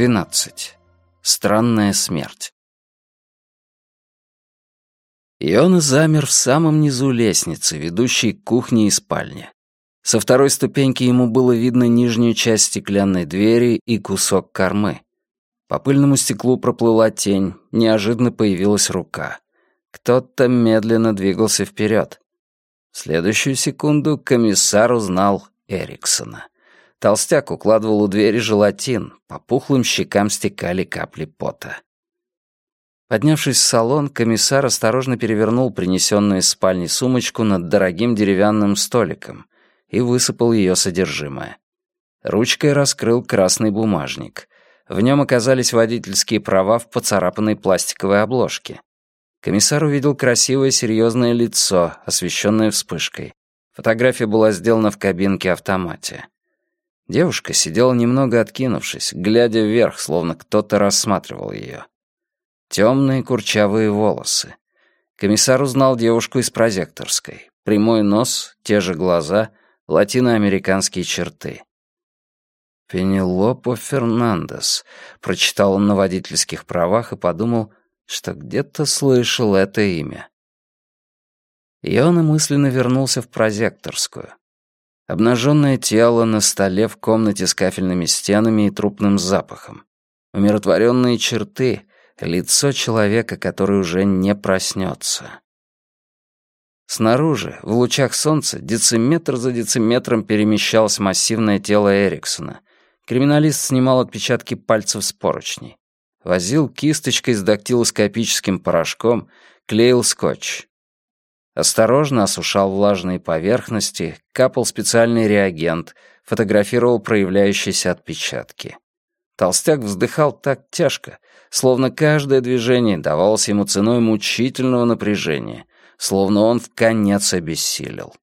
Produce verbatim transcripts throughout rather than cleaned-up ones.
двенадцать. Странная смерть. Йона замер в самом низу лестницы, ведущей к кухне и спальне. Со второй ступеньки ему было видно нижнюю часть стеклянной двери и кусок кормы. По пыльному стеклу проплыла тень, неожиданно появилась рука. Кто-то медленно двигался вперед. В следующую секунду комиссар узнал Эриксона. Толстяк укладывал у двери желатин, по пухлым щекам стекали капли пота. Поднявшись в салон, комиссар осторожно перевернул принесенную из спальни сумочку над дорогим деревянным столиком и высыпал ее содержимое. Ручкой раскрыл красный бумажник. В нем оказались водительские права в поцарапанной пластиковой обложке. Комиссар увидел красивое серьезное лицо, освещенное вспышкой. Фотография была сделана в кабинке-автомате. Девушка сидела немного откинувшись, глядя вверх, словно кто-то рассматривал ее. Темные курчавые волосы. Комиссар узнал девушку из прозекторской. Прямой нос, те же глаза, латиноамериканские черты. «Пенелопа Фернандес», — прочитал он на водительских правах и подумал, что где-то слышал это имя. Йона мысленно вернулся в прозекторскую. Обнаженное тело на столе в комнате с кафельными стенами и трупным запахом. Умиротворенные черты, лицо человека, который уже не проснется. Снаружи, в лучах солнца, дециметр за дециметром перемещалось массивное тело Эриксона. Криминалист снимал отпечатки пальцев с поручней. Возил кисточкой с дактилоскопическим порошком, клеил скотч. Осторожно осушал влажные поверхности, капал специальный реагент, фотографировал проявляющиеся отпечатки. Толстяк вздыхал так тяжко, словно каждое движение давалось ему ценой мучительного напряжения, словно он вконец обессилел.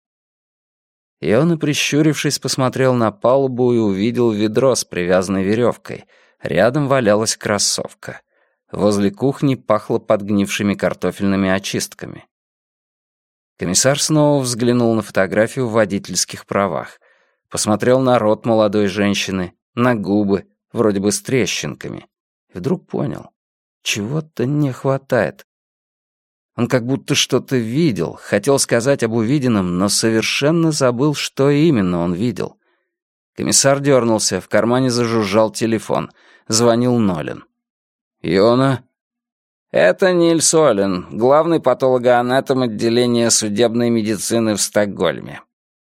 И он, прищурившись, посмотрел на палубу и увидел ведро с привязанной веревкой. Рядом валялась кроссовка. Возле кухни пахло подгнившими картофельными очистками. Комиссар снова взглянул на фотографию в водительских правах. Посмотрел на рот молодой женщины, на губы, вроде бы с трещинками. И вдруг понял, чего-то не хватает. Он как будто что-то видел, хотел сказать об увиденном, но совершенно забыл, что именно он видел. Комиссар дернулся, в кармане зажужжал телефон. Звонил Нолин. «Йона?» «Это Нильс Олен, главный патологоанатом отделения судебной медицины в Стокгольме».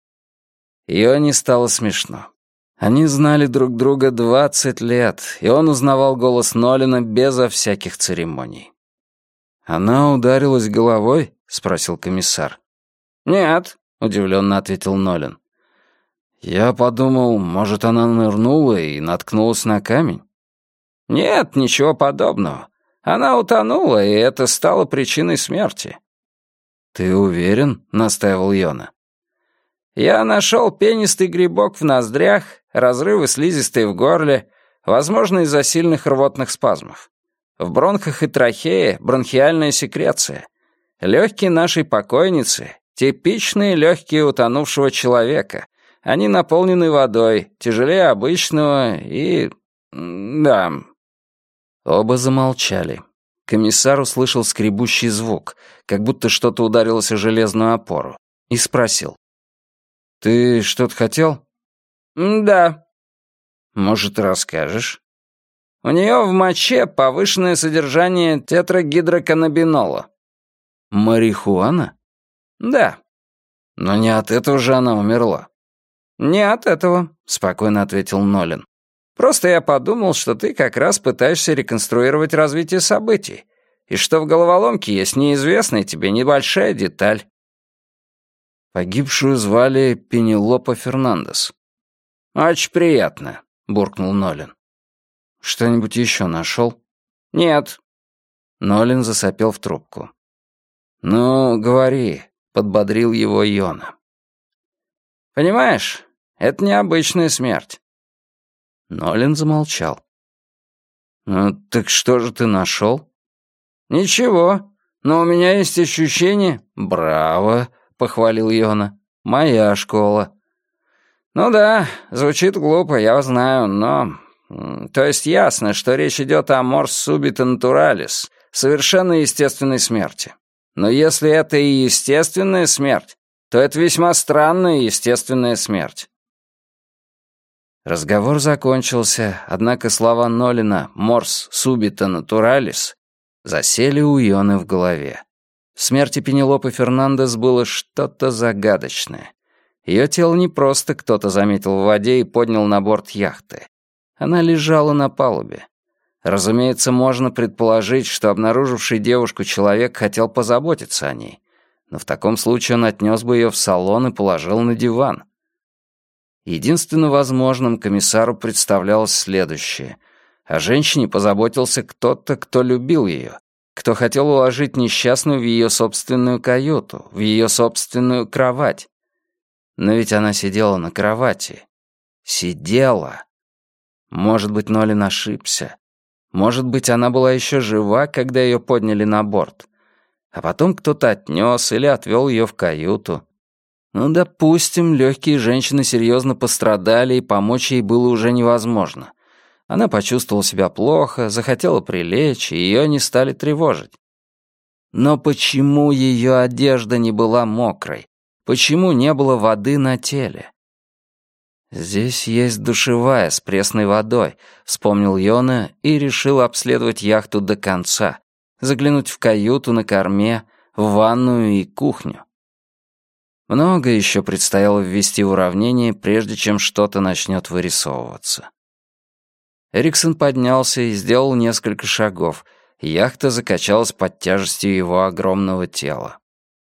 Йоне стало смешно. Они знали друг друга двадцать лет, и он узнавал голос Нолина безо всяких церемоний. «Она ударилась головой?» — спросил комиссар. «Нет», — удивленно ответил Нолин. «Я подумал, может, она нырнула и наткнулась на камень?» «Нет, ничего подобного. Она утонула, и это стало причиной смерти». «Ты уверен?» — настаивал Йона. «Я нашел пенистый грибок в ноздрях, разрывы слизистой в горле, возможно, из-за сильных рвотных спазмов. В бронхах и трахее бронхиальная секреция. Легкие нашей покойницы — типичные легкие утонувшего человека. Они наполнены водой, тяжелее обычного и... да...» Оба замолчали. Комиссар услышал скребущий звук, как будто что-то ударилось о железную опору, и спросил. «Ты что-то хотел?» «Да». «Может, расскажешь?» «У нее в моче повышенное содержание тетрагидроканнабинола». «Марихуана?» «Да». «Но не от этого же она умерла». «Не от этого», — спокойно ответил Нолин. «Просто я подумал, что ты как раз пытаешься реконструировать развитие событий, и что в головоломке есть неизвестная тебе небольшая деталь». «Погибшую звали Пенелопа Фернандес». «Очень приятно», — буркнул Нолин. «Что-нибудь еще нашел?» «Нет». Нолин засопел в трубку. «Ну, говори», — подбодрил его Йона. «Понимаешь, это необычная смерть». Нолин замолчал. «Ну, так что же ты нашел?» «Ничего, но у меня есть ощущение...» «Браво», — похвалил Йона. «Моя школа». «Ну да, звучит глупо, я знаю, но То есть ясно, что речь идет о морс субита натуралис, совершенно естественной смерти. Но если это и естественная смерть, то это весьма странная естественная смерть. Разговор закончился, однако слова Нолина «морс субита натуралис» засели у Ионы в голове. В смерти Пенелопы Фернандес было что-то загадочное. Ее тело не просто кто-то заметил в воде и поднял на борт яхты. Она лежала на палубе. Разумеется, можно предположить, что обнаруживший девушку человек хотел позаботиться о ней, но в таком случае он отнес бы ее в салон и положил на диван. Единственно возможным комиссару представлялось следующее. О женщине позаботился кто-то, кто любил ее, кто хотел уложить несчастную в ее собственную каюту, в ее собственную кровать. Но ведь она сидела на кровати. Сидела. Может быть, Нолин ошибся. Может быть, она была еще жива, когда ее подняли на борт. А потом кто-то отнес или отвел ее в каюту. Ну, допустим, легкие женщины серьезно пострадали, и помочь ей было уже невозможно. Она почувствовала себя плохо, захотела прилечь, и ее не стали тревожить. Но почему ее одежда не была мокрой? Почему не было воды на теле? «Здесь есть душевая с пресной водой», — вспомнил Йона и решил обследовать яхту до конца, заглянуть в каюту на корме, в ванную и кухню. Много еще предстояло ввести в уравнение, прежде чем что-то начнет вырисовываться. Эриксон поднялся и сделал несколько шагов. Яхта закачалась под тяжестью его огромного тела.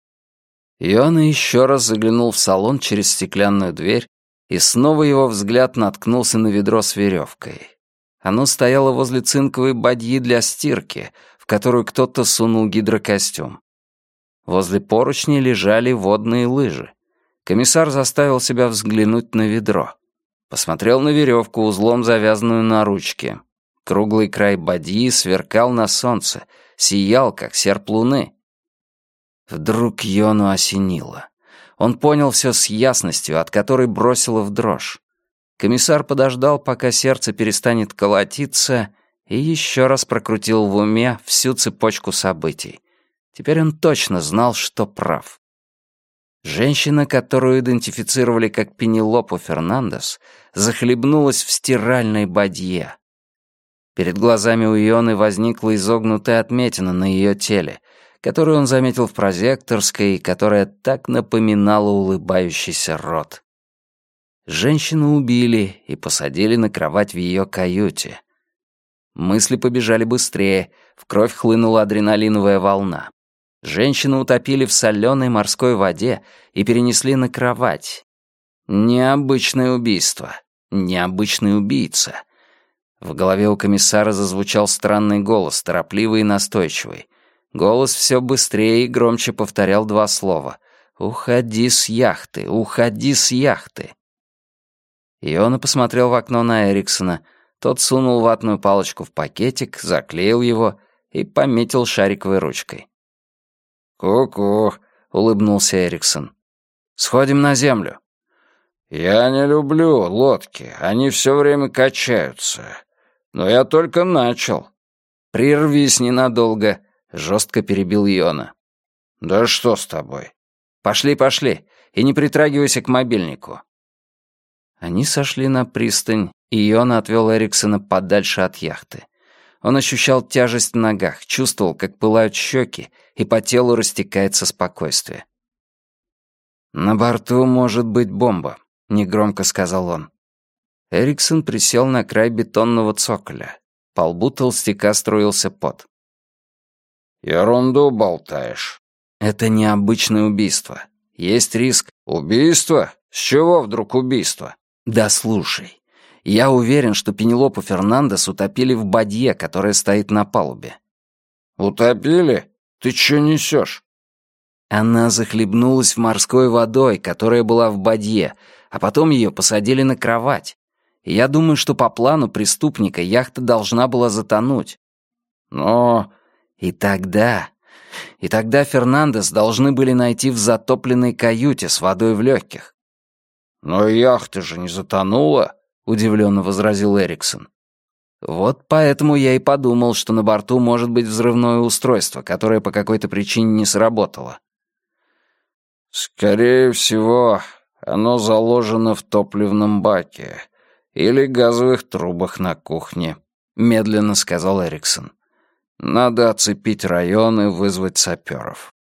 Йона еще раз заглянул в салон через стеклянную дверь, и снова его взгляд наткнулся на ведро с веревкой. Оно стояло возле цинковой бадьи для стирки, в которую кто-то сунул гидрокостюм. Возле поручней лежали водные лыжи. Комиссар заставил себя взглянуть на ведро. Посмотрел на веревку, узлом завязанную на ручке. Круглый край бадьи сверкал на солнце, сиял, как серп луны. Вдруг Йону осенило. Он понял все с ясностью, от которой бросило в дрожь. Комиссар подождал, пока сердце перестанет колотиться, и еще раз прокрутил в уме всю цепочку событий. Теперь он точно знал, что прав. Женщина, которую идентифицировали как Пенелопу Фернандес, захлебнулась в стиральной бадье. Перед глазами у Ионы возникла изогнутая отметина на ее теле, которую он заметил в прозекторской, которая так напоминала улыбающийся рот. Женщину убили и посадили на кровать в ее каюте. Мысли побежали быстрее, в кровь хлынула адреналиновая волна. Женщину утопили в соленой морской воде и перенесли на кровать. Необычное убийство, необычный убийца. В голове у комиссара зазвучал странный голос, торопливый и настойчивый. Голос все быстрее и громче повторял два слова. «Уходи с яхты! Уходи с яхты!» Иона посмотрел в окно на Эриксона. Тот сунул ватную палочку в пакетик, заклеил его и пометил шариковой ручкой. «Ку-ку», — улыбнулся Эриксон. «Сходим на землю». «Я не люблю лодки, они все время качаются. Но я только начал». «Прервись ненадолго», — жестко перебил Йона. «Да что с тобой?» «Пошли, пошли, и не притрагивайся к мобильнику». Они сошли на пристань, и Йона отвел Эриксона подальше от яхты. Он ощущал тяжесть в ногах, чувствовал, как пылают щеки, и по телу растекается спокойствие. «На борту может быть бомба», — негромко сказал он. Эриксон присел на край бетонного цоколя. По лбу толстяка струился пот. «Ерунду болтаешь». «Это необычное убийство. Есть риск». «Убийство? С чего вдруг убийство?» «Да слушай. Я уверен, что Пенелопу Фернандес утопили в бадье, которая стоит на палубе». «Утопили? Ты чё несёшь?» Она захлебнулась в морской водой, которая была в бадье, а потом её посадили на кровать. И я думаю, что по плану преступника яхта должна была затонуть. Но... И тогда... И тогда Фернандес должны были найти в затопленной каюте с водой в легких. «Но яхта же не затонула», — удивленно возразил Эриксон. Вот поэтому я и подумал, что на борту может быть взрывное устройство, которое по какой-то причине не сработало. «Скорее всего, оно заложено в топливном баке или газовых трубах на кухне», — медленно сказал Эриксон. «Надо оцепить район и вызвать саперов».